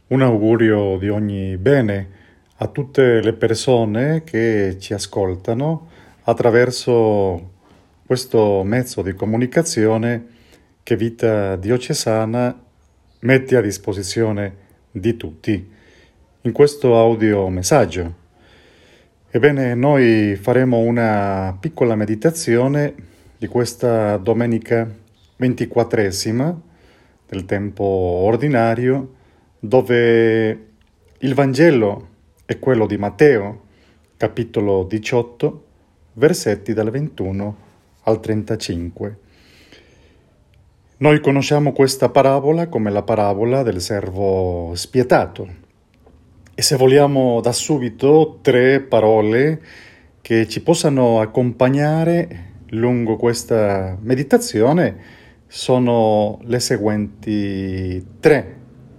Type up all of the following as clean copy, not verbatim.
Un augurio di ogni bene a tutte le persone che ci ascoltano attraverso questo mezzo di comunicazione che Vita Diocesana mette a disposizione di tutti in questo audio messaggio. Ebbene, noi faremo una piccola meditazione di questa domenica 24esima del tempo ordinario, dove il Vangelo è quello di Matteo, capitolo 18, versetti dal 21 al 35. Noi conosciamo questa parabola come la parabola del servo spietato. E se vogliamo da subito 3 parole che ci possano accompagnare lungo questa meditazione sono le seguenti 3.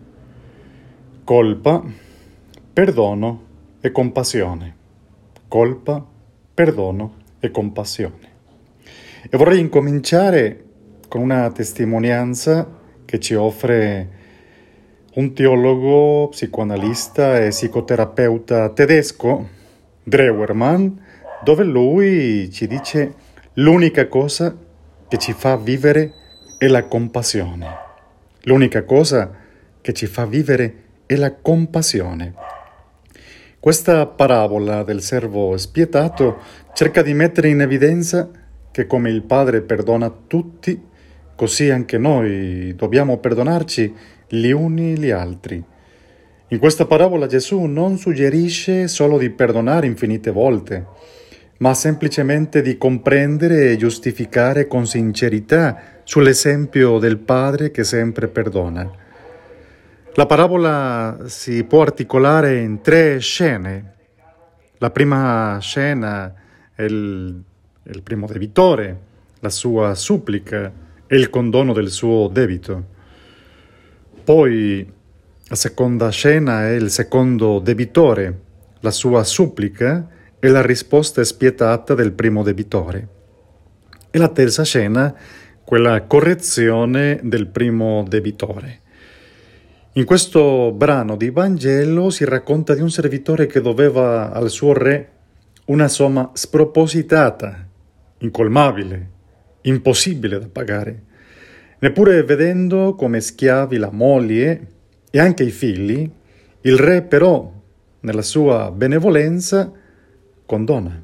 Colpa, perdono e compassione. Colpa, perdono e compassione. E vorrei incominciare con una testimonianza che ci offre un teologo, psicoanalista e psicoterapeuta tedesco, Dreuermann, dove lui ci dice: l'unica cosa che ci fa vivere è la compassione. L'unica cosa che ci fa vivere è la compassione. Questa parabola del servo spietato cerca di mettere in evidenza che come il Padre perdona tutti, così anche noi dobbiamo perdonarci gli uni gli altri. In questa parabola Gesù non suggerisce solo di perdonare infinite volte, ma semplicemente di comprendere e giustificare con sincerità sull'esempio del Padre che sempre perdona. La parabola si può articolare in 3 scene. La prima scena è il primo debitore, la sua supplica e il condono del suo debito. Poi la seconda scena è il secondo debitore, la sua supplica e la risposta spietata del primo debitore. E la terza scena, quella correzione del primo debitore. In questo brano di Vangelo si racconta di un servitore che doveva al suo re una somma spropositata, incolmabile, impossibile da pagare. Neppure vedendo come schiavi la moglie e anche i figli, il re però, nella sua benevolenza, condona.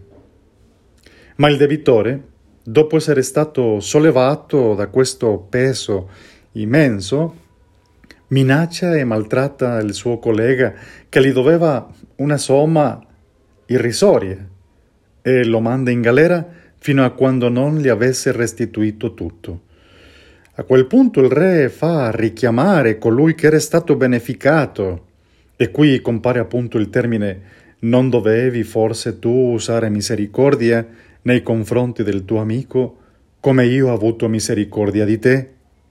Ma il debitore, dopo essere stato sollevato da questo peso immenso, minaccia e maltratta il suo collega che gli doveva una somma irrisoria e lo manda in galera fino a quando non gli avesse restituito tutto. A quel punto il re fa richiamare colui che era stato beneficato, e qui compare appunto il termine: non dovevi forse tu usare misericordia nei confronti del tuo amico come io ho avuto misericordia di te?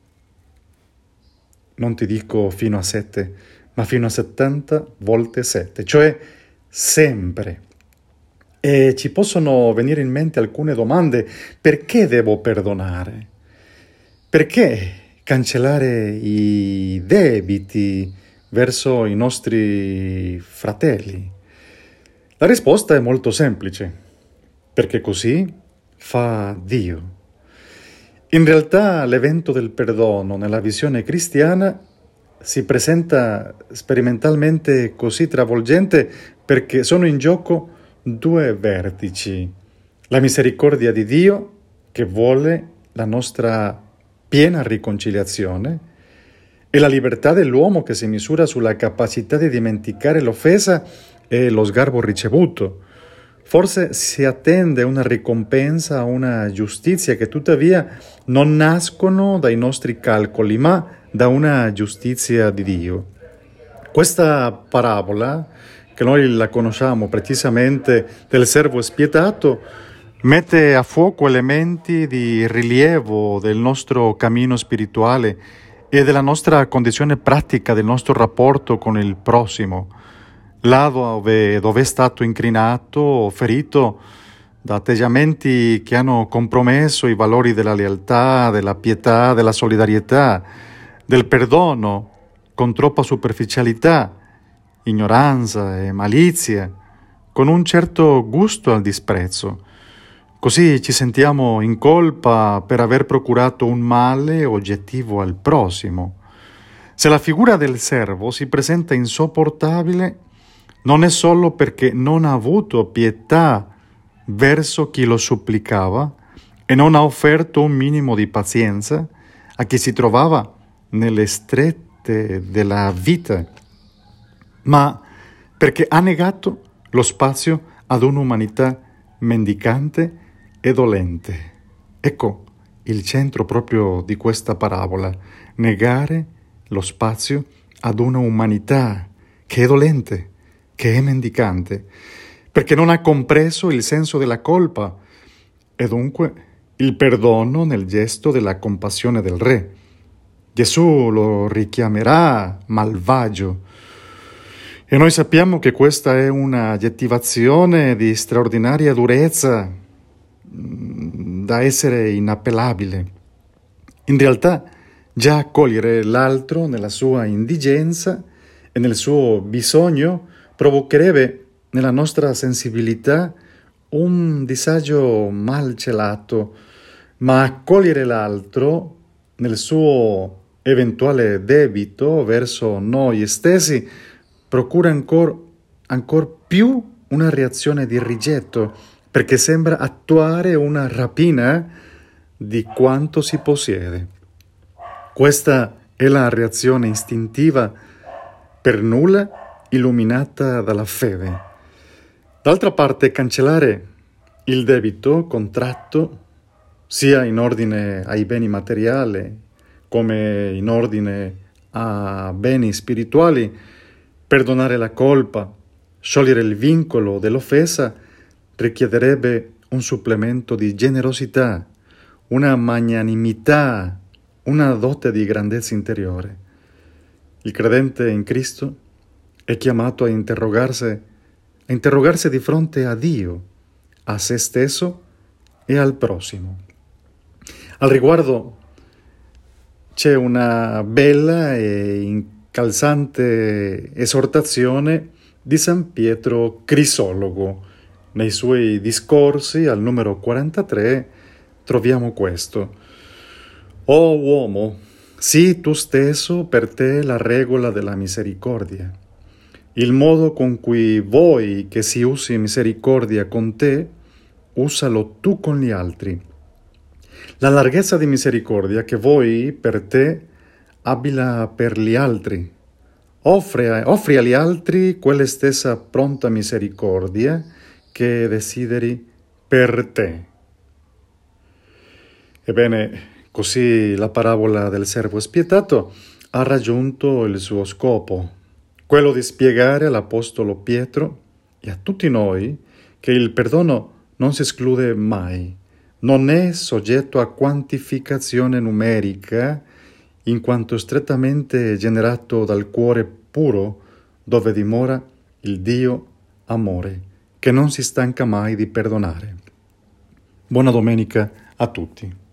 Non ti dico fino a 7, ma fino a 70 volte 7, cioè sempre. E ci possono venire in mente alcune domande: perché devo perdonare? Perché cancellare i debiti verso i nostri fratelli? La risposta è molto semplice: perché così fa Dio. In realtà l'evento del perdono nella visione cristiana si presenta sperimentalmente così travolgente perché sono in gioco 2 vertici: la misericordia di Dio, che vuole la nostra piena riconciliazione, e la libertà dell'uomo che si misura sulla capacità di dimenticare l'offesa e lo sgarbo ricevuto. Forse si attende una ricompensa, una giustizia che tuttavia non nascono dai nostri calcoli, ma da una giustizia di Dio. Questa parabola, che noi la conosciamo precisamente del servo spietato, mette a fuoco elementi di rilievo del nostro cammino spirituale e della nostra condizione pratica, del nostro rapporto con il prossimo. Là dove è stato incrinato o ferito da atteggiamenti che hanno compromesso i valori della lealtà, della pietà, della solidarietà, del perdono con troppa superficialità, ignoranza e malizia, con un certo gusto al disprezzo. Così ci sentiamo in colpa per aver procurato un male oggettivo al prossimo. Se la figura del servo si presenta insopportabile, non è solo perché non ha avuto pietà verso chi lo supplicava e non ha offerto un minimo di pazienza a chi si trovava nelle strette della vita, ma perché ha negato lo spazio ad un'umanità mendicante e dolente. Ecco il centro proprio di questa parabola: negare lo spazio ad una umanità che è dolente, che è mendicante, perché non ha compreso il senso della colpa e dunque il perdono nel gesto della compassione del Re. Gesù lo richiamerà malvagio e noi sappiamo che questa è un'aggettivazione di straordinaria durezza, da essere inappellabile. In realtà, già accogliere l'altro nella sua indigenza e nel suo bisogno provocherebbe nella nostra sensibilità un disagio mal celato, ma accogliere l'altro nel suo eventuale debito verso noi stessi procura ancor più una reazione di rigetto, perché sembra attuare una rapina di quanto si possiede. Questa è la reazione istintiva, per nulla illuminata dalla fede. D'altra parte, cancellare il debito contratto, sia in ordine ai beni materiali come in ordine a beni spirituali, perdonare la colpa, sciogliere il vincolo dell'offesa, richiederebbe un supplemento di generosità, una magnanimità, una dote di grandezza interiore. Il credente in Cristo è chiamato a interrogarsi di fronte a Dio, a se stesso e al prossimo. Al riguardo c'è una bella e incalzante esortazione di San Pietro Crisologo. Nei suoi discorsi, al numero 43, troviamo questo: «O uomo, sii tu stesso per te la regola della misericordia. Il modo con cui vuoi che si usi misericordia con te, usalo tu con gli altri. La larghezza di misericordia che vuoi per te, abbila per gli altri. Offri agli altri quella stessa pronta misericordia che desideri per te». Ebbene, così la parabola del servo spietato ha raggiunto il suo scopo, quello di spiegare all'Apostolo Pietro e a tutti noi che il perdono non si esclude mai, non è soggetto a quantificazione numerica, in quanto strettamente generato dal cuore puro dove dimora il Dio amore, che non si stanca mai di perdonare. Buona domenica a tutti.